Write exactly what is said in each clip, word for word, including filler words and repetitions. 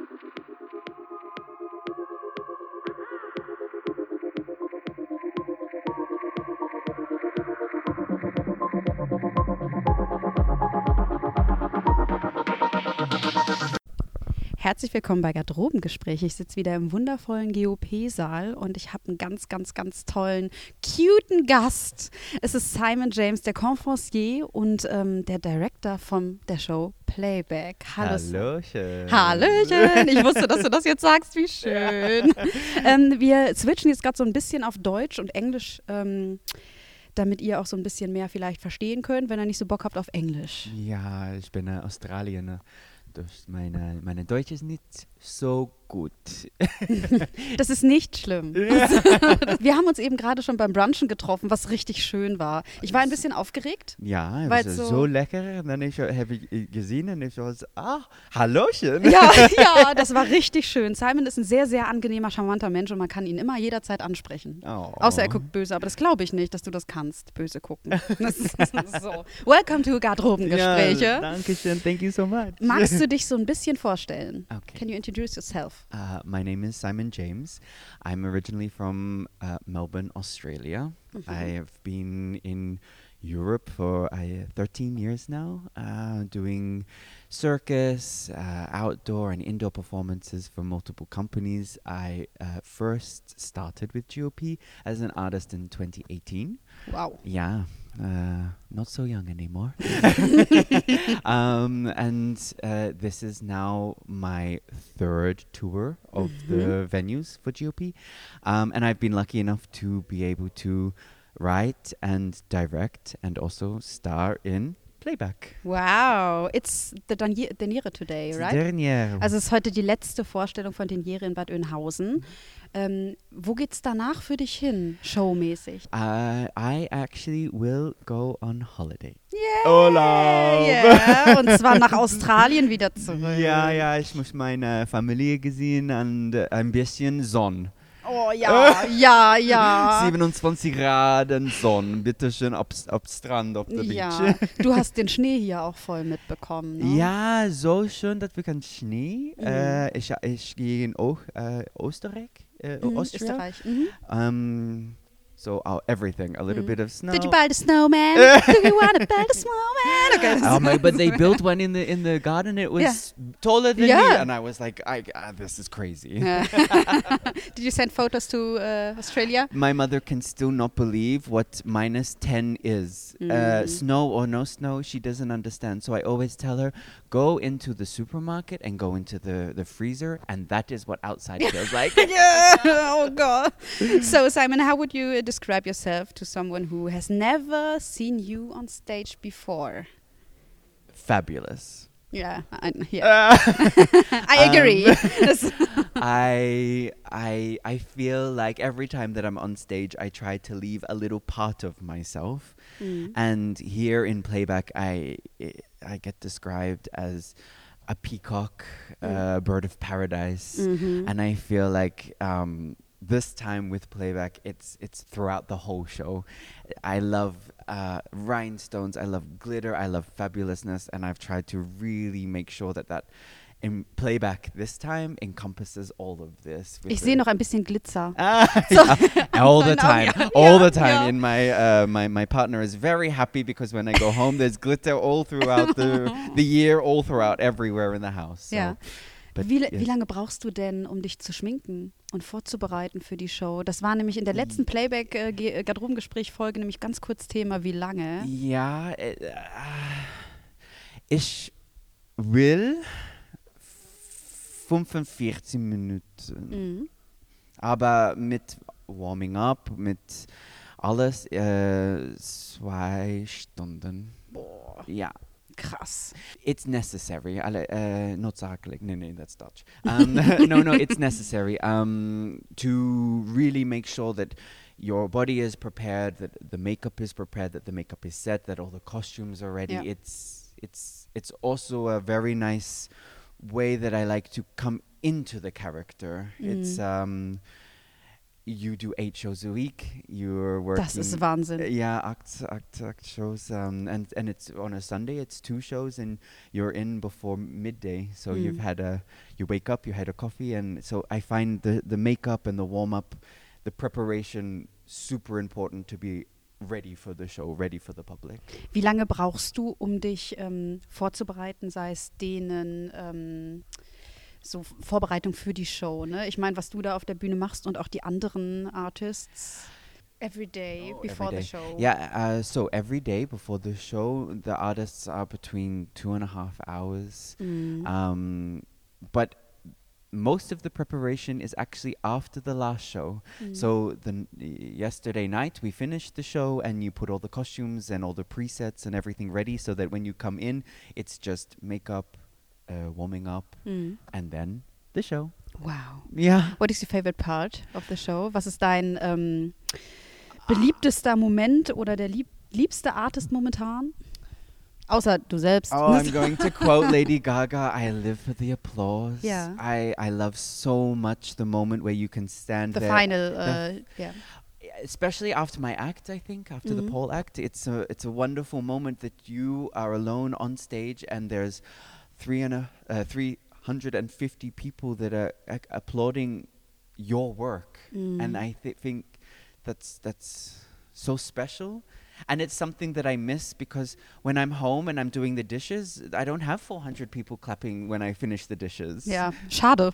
Herzlich willkommen bei Garderobengespräche. Ich sitze wieder im wundervollen G O P-Saal und ich habe einen ganz, ganz, ganz tollen, cuten Gast. Es ist Simon James, der Conferencier und ähm, der Director von der Show Playback. Hallo. Hallöchen. Hallöchen. Ich wusste, dass du das jetzt sagst. Wie schön. ähm, wir switchen jetzt gerade so ein bisschen auf Deutsch und Englisch, ähm, damit ihr auch so ein bisschen mehr vielleicht verstehen könnt, wenn ihr nicht so Bock habt auf Englisch. Ja, ich bin äh, Australier. Dus meine, meine Deutsch ist nicht so gut. Das ist nicht schlimm. Wir haben uns eben gerade schon beim Brunchen getroffen, was richtig schön war. Ich war ein bisschen aufgeregt. Ja, es weil war so, so lecker. Und dann habe ich gesehen und ich war so, ah, Hallöchen. Ja, ja, das war richtig schön. Simon ist ein sehr, sehr angenehmer, charmanter Mensch und man kann ihn immer jederzeit ansprechen. Oh. Außer er guckt böse, aber das glaube ich nicht, dass du das kannst, böse gucken. Das ist so. Welcome to Garderobengespräche. Ja, danke schön, thank you so much. Magst du dich so ein bisschen vorstellen? Okay. Can you introduce yourself? Uh, my name is Simon James. I'm originally from uh, Melbourne, Australia. Mm-hmm. I've been in Europe for uh, thirteen years now, uh, doing circus, uh, outdoor and indoor performances for multiple companies. I uh, first started with G O P as an artist in twenty eighteen. Wow. Yeah. Uh, not so young anymore. um, and uh, this is now my third tour of Mm-hmm. the venues for G O P. Um, and I've been lucky enough to be able to write and direct and also star in Playback. Wow, it's the Daniere, Daniere today, right? Dernière. Also es ist heute die letzte Vorstellung von Daniere in Bad Oeynhausen. Ähm, wo geht's danach für dich hin, showmäßig? Uh, I actually will go on holiday. Yeah, Urlaub. yeah. Und zwar nach Australien wieder zurück. Ja, ja, ich muss meine Familie gesehen und äh, ein bisschen Sonne. Oh ja, ja, ja. siebenundzwanzig Grad Sonne, bitteschön, ab, ab Strand, auf der Ja, Beach. du hast den Schnee hier auch voll mitbekommen, ne? Ja, so schön, dass wir keinen Schnee. Mhm. Äh, ich, ich gehe auch äh, Österreich, äh, Mhm, Austria. Österreich. Mhm. Um, so uh, everything, a little Mhm. bit of snow. Did you build a snowman? Do you want to build a snowman? Okay. Oh my, but they built one in the in the garden. It was Yeah. taller than me, Yeah. and I was like, I, uh, this is crazy. Did you send photos to uh, Australia? My mother can still not believe what minus ten is. Uh, Mm. snow or no snow, she doesn't understand. So I always tell her, go into the supermarket and go into the, the freezer, and that is what outside feels like. Yeah. Oh God. So Simon, how would you uh, describe yourself to someone who has never seen you on stage before? Fabulous. Yeah, I, yeah. I agree. I I I feel like every time that I'm on stage, I try to leave a little part of myself. Mm. And here in Playback, I I get described as a peacock, Mm. a bird of paradise, Mhm. and I feel like um, this time with Playback, it's it's throughout the whole show. I love uh, rhinestones, I love glitter, I love fabulousness, and I've tried to really make sure that that in Playback this time encompasses all of this. with Ich the- sehe noch ein bisschen Glitzer. Ah, So- yeah, all the No, time, yeah, all yeah, the time. yeah. In my uh, my my partner is very happy because when I go home, there's glitter all throughout the the year, all throughout everywhere in the house. So, Ja. but Wie, yes. wie lange brauchst du denn, um dich zu schminken und vorzubereiten für die Show? Das war nämlich in der letzten Playback-Garderobengespräch-Folge nämlich ganz kurz Thema, wie lange? Ja, äh, äh, ich will fünfundvierzig Minuten, Mhm. aber mit Warming Up, mit alles äh, zwei Stunden. Boah, Ja. krass. It's necessary. Alle, uh, not zakelijk. No, no, that's Dutch. Um, no, no, it's necessary um, to really make sure that your body is prepared, that the makeup is prepared, that the makeup is set, that all the costumes are ready. Yeah. It's it's it's also a very nice way that I like to come into the character. It's Mm. um, you do eight shows a week. You're working. Das ist Wahnsinn. Yeah, act, act, act shows. Um, and and it's on a Sunday. It's two shows, and you're in before midday. So Mm. you've had a. You wake up. You had a coffee, and so I find the the makeup and the warm up, the preparation super important to be ready for the show, ready for the public. Wie lange brauchst du, um dich ähm, vorzubereiten, sei es denen ähm, so Vorbereitung für die Show, ne? Ich meine, was du da auf der Bühne machst und auch die anderen Artists. Every day Oh, before every the day. show. Yeah, uh, so every day before the show, the artists are between two and a half hours. Mm. Um, but most of the preparation is actually after the last show. Mm. So the n- y- yesterday night we finished the show, and you put all the costumes and all the presets and everything ready, so that when you come in, it's just makeup, uh, warming up, Mm. and then the show. Wow. Yeah. What is your favorite part of the show? Was ist dein ähm, beliebtester Moment oder der lieb liebste Artist momentan? Außer du selbst. Oh, I'm going to quote Lady Gaga. I live for the applause. Yeah. I, I love so much the moment where you can stand The there. final, the uh, yeah. Especially after my act, I think, after Mhm. the pole act, it's a it's a wonderful moment that you are alone on stage, and there's three and a uh, three hundred and fifty people that are ac- applauding your work, Mm. and I th- think that's that's so special. And it's something that I miss, because when I'm home and I'm doing the dishes, I don't have four hundred people clapping when I finish the dishes. Ja, schade.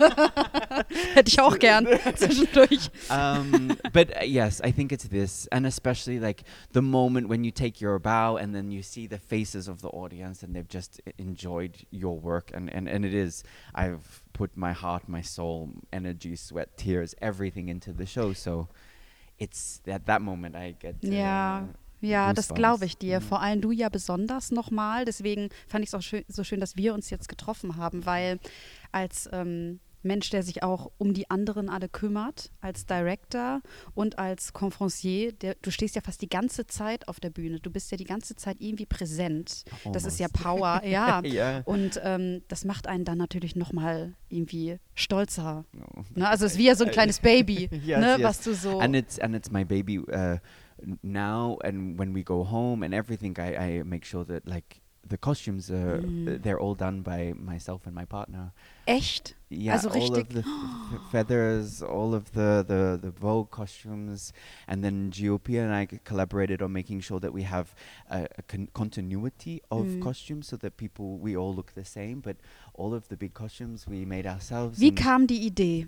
Hätte ich auch gern zwischendurch. um, but uh, yes, I think it's this, and especially like the moment when you take your bow and then you see the faces of the audience and they've just e- enjoyed your work, and, and, and it is, I've put my heart, my soul, energy, sweat, tears, everything into the show, so it's at that moment I get uh, Ja, ja, das goosebumps. glaube ich dir. Mhm. Vor allem du ja besonders nochmal. Deswegen fand ich es auch schön, so schön, dass wir uns jetzt getroffen haben, weil als ähm, Mensch, der sich auch um die anderen alle kümmert, als Director und als Conferencier, der, du stehst ja fast die ganze Zeit auf der Bühne. Du bist ja die ganze Zeit irgendwie präsent. Das ist ja Almost. Power, ja. Yeah. Und ähm, das macht einen dann natürlich nochmal irgendwie stolzer. No. Ne? Also es ist wie ja so ein kleines Baby, Yes, ne? yes. was du so... And it's and it's my baby uh, n- now, and when we go home and everything, I, I make sure that like the costumes are Mm. they're all done by myself and my partner. Echt? Yeah, Also all richtig- of the f- f- feathers, all of the, the, the Vogue costumes, and then G O P and I c- collaborated on making sure that we have a, a con- continuity of Mm. costumes, so that people, we all look the same, but all of the big costumes we made ourselves. Wie and kam die Idee?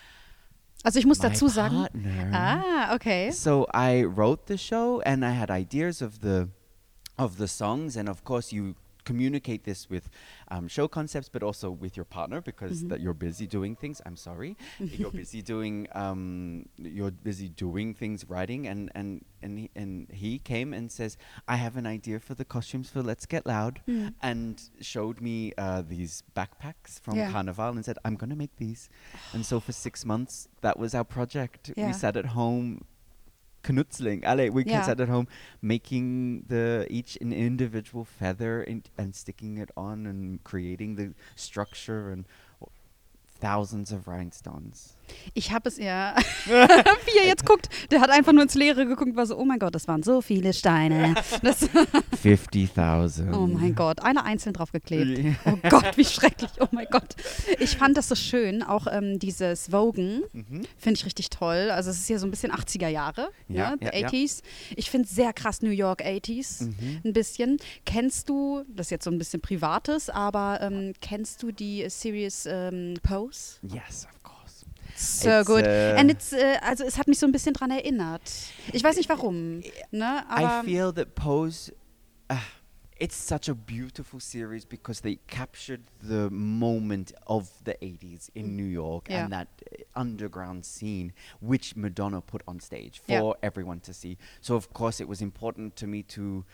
Also ich muss my dazu sagen... partner. Ah, okay. So I wrote the show, and I had ideas of the of the songs, and of course you communicate this with um, show concepts, but also with your partner, because Mhm. that you're busy doing things. I'm sorry, you're busy doing um, you're busy doing things, writing, and and and he, and he came and says, I have an idea for the costumes for Let's Get Loud, Mhm. and showed me uh, these backpacks from Yeah. Carnival, and said, I'm gonna make these. And so for six months, that was our project. Yeah. We sat at home knutzling. Alle, we Yeah. sat at home making the each an individual feather in, and sticking it on and creating the structure and w- thousands of rhinestones. Ich habe es ja, wie er jetzt guckt, der hat einfach nur ins Leere geguckt, war so, oh mein Gott, das waren so viele Steine. Das, fifty thousand. oh mein Gott, einer einzeln draufgeklebt. Yeah. Oh Gott, wie schrecklich, oh mein Gott. Ich fand das so schön, auch ähm, dieses Vogen, Mhm. finde ich richtig toll. Also es ist ja so ein bisschen achtziger Jahre, Ja, ne, ja, die ja. achtziger. Ich finde es sehr krass New York achtziger, Mhm. ein bisschen. Kennst du, das ist jetzt so ein bisschen Privates, aber ähm, kennst du die Series ähm, Pose? Yes, of course. So It's, good. uh, And it's, äh, also es hat mich so ein bisschen dran erinnert. Ich weiß nicht warum, ne? Aber I feel that Pose, uh, it's such a beautiful series because they captured the moment of the eighties in New York Yeah. and that uh, underground scene which Madonna put on stage for Yeah. everyone to see. So of course it was important to me to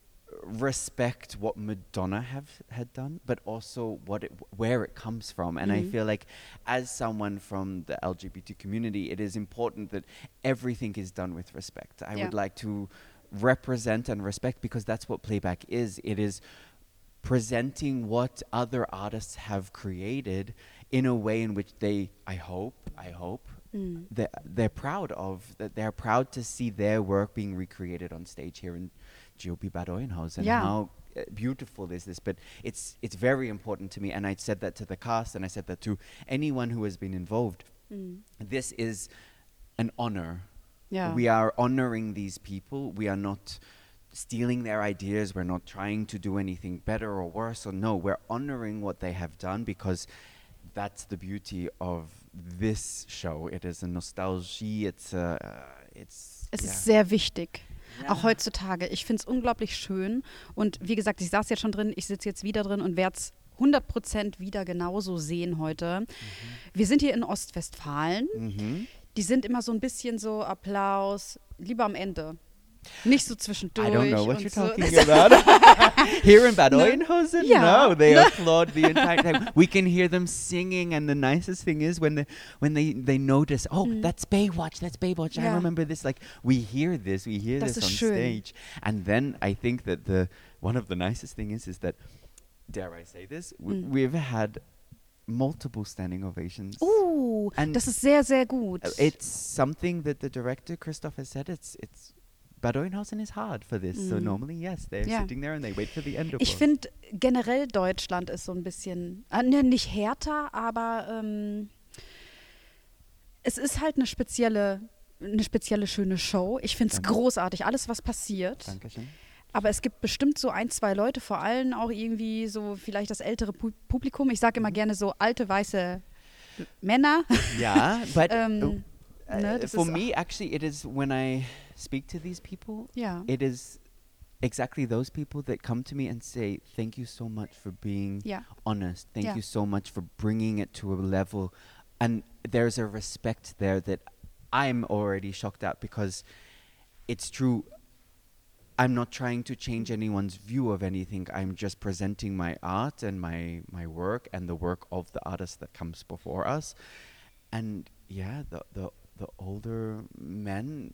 respect what Madonna have had done, but also what it, where it comes from. And I Mhm. feel like as someone from the L G B T community, it is important that everything is done with respect. I Yeah. would like to represent and respect, because that's what playback is. It is presenting what other artists have created in a way in which they, I hope, I hope, Mm. they're, they're proud of, that they're proud to see their work being recreated on stage here in G O P Bad Oeynhausen. Yeah. How uh, beautiful is this? But it's it's very important to me, and I said that to the cast, and I said that to anyone who has been involved. Mm. This is an honor. Ja. We are honoring these people. We are not stealing their ideas. We're not trying to do anything better or worse. Or no, we're honoring what they have done, because that's the beauty of this show. It is a nostalgie. It's a, uh, it's. Es yeah. ist sehr wichtig, Ja. auch heutzutage. Ich finde es unglaublich schön. Und wie gesagt, ich saß jetzt schon drin, ich sitze jetzt wieder drin und werde es hundert Prozent wieder genauso sehen heute. Mhm. Wir sind hier in Ostwestfalen. Mhm. Die sind immer so ein bisschen so Applaus, lieber am Ende. Nicht so zwischendurch. I don't know what und you're so. talking about. Here in Bad No. Oeynhausen, Yeah. no, they No. applaud the entire time. We can hear them singing, and the nicest thing is when they when they they notice, oh, Mm. that's Baywatch, that's Baywatch. I Yeah. remember this. Like we hear this, we hear Das this ist on schön. stage, and then I think that the one of the nicest thing is is that, dare I say this, w- Mm. we've had multiple standing ovations. Uh, And das ist sehr, sehr gut. Uh, It's something that the director Christoph has said. It's it's Bad Oeynhausen is hard for this. So Mm. normally, yes, they're Yeah. sitting there and they wait for the end of Ich it. finde generell Deutschland ist so ein bisschen, äh, ne, nicht härter, aber ähm, es ist halt eine spezielle, eine spezielle schöne Show. Ich finde es Danke. großartig, alles was passiert. Dankeschön. Aber es gibt bestimmt so ein, zwei Leute, vor allem auch irgendwie so vielleicht das ältere Pu Publikum. Ich sage immer gerne so alte weiße Männer. Yeah, but Ähm, uh, ne, das for ist- me, actually, it is when I speak to these people, Ja. it is exactly those people that come to me and say, "Thank you so much for being Ja. honest. Thank Yeah. you so much for bringing it to a level." And there's a respect there that I'm already shocked at, because it's true. I'm not trying to change anyone's view of anything. I'm just presenting my art and my my work and the work of the artist that comes before us. And yeah, the the the older men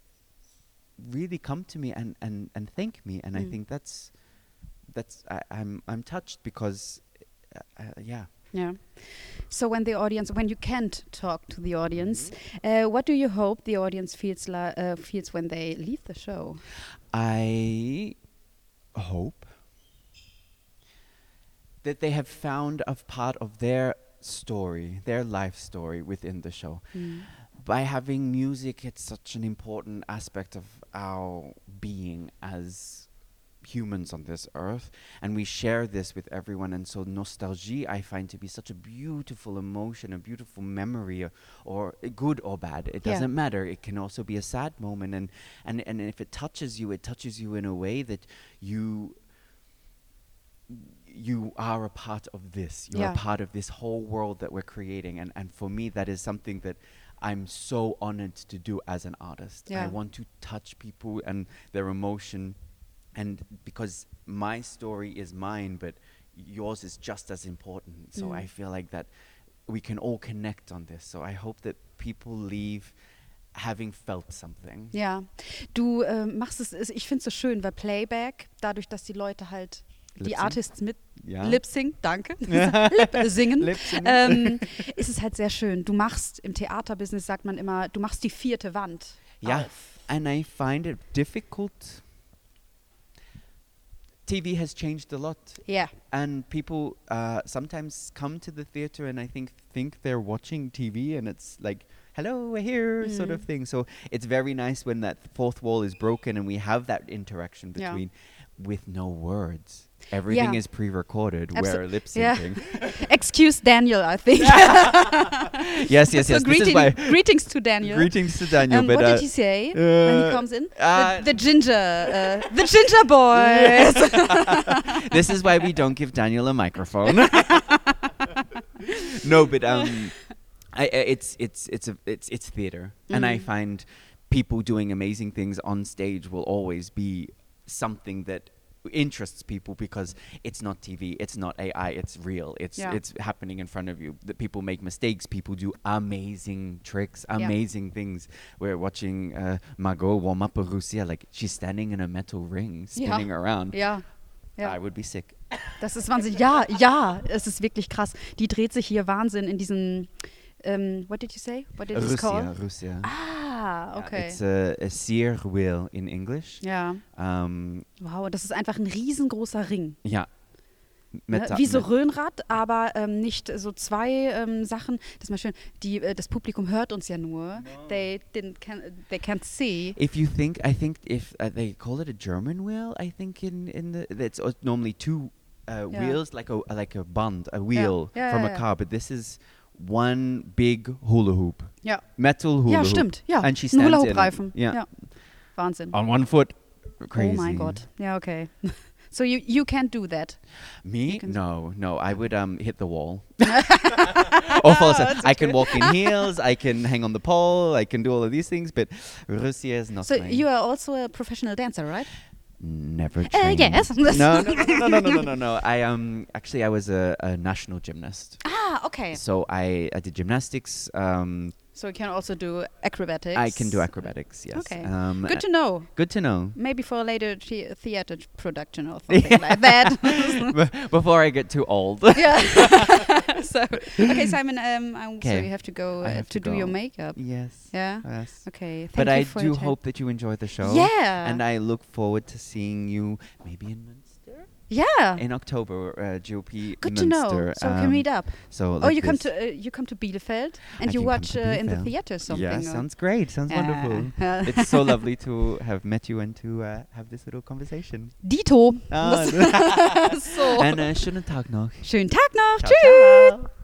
really come to me and and and thank me, and I Mm. think that's that's I, I'm I'm touched, because uh, uh, yeah. Yeah. So when the audience, when you can't talk to the audience, uh, what do you hope the audience feels like uh, feels when they leave the show? I hope that they have found a part of their story, their life story within the show. Mm. By having music, it's such an important aspect of our being as humans on this earth, and we share this with everyone. And so nostalgie, I find to be such a beautiful emotion, a beautiful memory, or, or uh, good or bad. It Yeah. doesn't matter. It can also be a sad moment, and, and, and if it touches you, it touches you in a way that you you are a part of this. You're Yeah. a part of this whole world that we're creating, and, and for me, that is something that I'm so honored to do as an artist. Yeah. I want to touch people and their emotion, and because my story is mine, but yours is just as important. So Mm. I feel like that we can all connect on this. So I hope that people leave having felt something. Ja, du äh, machst es, es- ich finde es so schön, weil Playback, dadurch, dass die Leute halt, die Lip-sync? Artists mit Ja. Lip-Sync, danke, Lip singen, Lip-sync. ähm, ist es halt sehr schön. Du machst, im Theaterbusiness sagt man immer, du machst die vierte Wand Yeah, auf. and I find it difficult. T V has changed a lot, Ja, and people uh, sometimes come to the theater and I think think they're watching T V, and it's like, hello, we're here, sort Mm. of thing. So it's very nice when that fourth wall is broken and we have that interaction Yeah. between with no words. Everything Yeah. is pre-recorded. Abso- We're lip yeah. syncing. Excuse Daniel, I think. Yes, yes, So yes. This is greeting, why. greetings to Daniel. Greetings to Daniel. Um, but what uh, did he say when he uh, comes in? uh, the, the ginger, uh, the ginger boys. this is why we don't give Daniel a microphone. No, but um, I, I- it's it's it's a it's it's theater, and I Mhm. find people doing amazing things on stage will always be something that interests people, because it's not T V, it's not A I, it's real. It's Yeah. it's happening in front of you. That people make mistakes, people do amazing tricks, Yeah. amazing things. We're watching uh, Margot warm up a Russia, like she's standing in a metal ring, Ja. spinning around. Ja. Ja. I would be sick. Das ist Wahnsinn. Ja, ja, es ist wirklich krass. Die dreht sich hier Wahnsinn in diesen um, what did you say? What did it call? Russia, Russia. Ah, Yeah, okay. it's a, a seer wheel in English. Ja. Um, Wow, das ist einfach ein riesengroßer Ring. ja. Ne? Met- Wie so met- Röhnrad, aber ähm, nicht so zwei ähm, Sachen. Das ist mal schön. Die, äh, das Publikum hört uns ja nur. They didn't can, they can't see. If you think, I think if uh, they call it a German wheel, I think in in the it's uh, normally two uh, Yeah. wheels, like a like a band, a wheel Yeah, from yeah, a yeah. car. But this is one big hula hoop, Ja, metal hula ja hoop. stimmt. Ja, And she ein stands in it. Hula-Hoop-Reifen. Yeah. Ja. Wahnsinn. On one foot. Crazy. Oh mein Gott. Ja, okay. So you, you can't do that. Me? You can- No, no. I would um hit the wall. Or fall aside. That's I can okay. walk in heels. I can hang on the pole. I can do all of these things. But Russia is not. So my you are also a professional dancer, right? never. Uh, Trained. yes. No, no, no, no, no, no, no, no, no. I um actually I was a, a national gymnast. Ah, okay. So I, I did gymnastics. Um, So you can also do acrobatics. I can do acrobatics. Yes. Okay. Um, Good to know. good to know. Maybe for a later the- theater production or something like that. B- Before I get too old. Yeah. So okay, Simon. Um, I- so Okay. you have to go I uh, have to, to do your go. makeup. Yes. Yeah. Yes. Okay. Thank But you I for do your time. hope that you enjoy the show. Yeah. And I look forward to seeing you maybe in Münster Yeah. in October. Uh, G O P Good to Münster. know. So we can um, meet up. So Oh, like you come this. to uh, you come to Bielefeld and I you can come watch to uh, in the Bielefeld. theater something. Yeah, or- sounds great. Sounds wonderful. Yeah. It's so lovely to have met you and to uh, have this little conversation. Dito. Ah, so. and uh, schönen Tag noch. Schönen Tag noch. Ciao, Tschüss. ciao.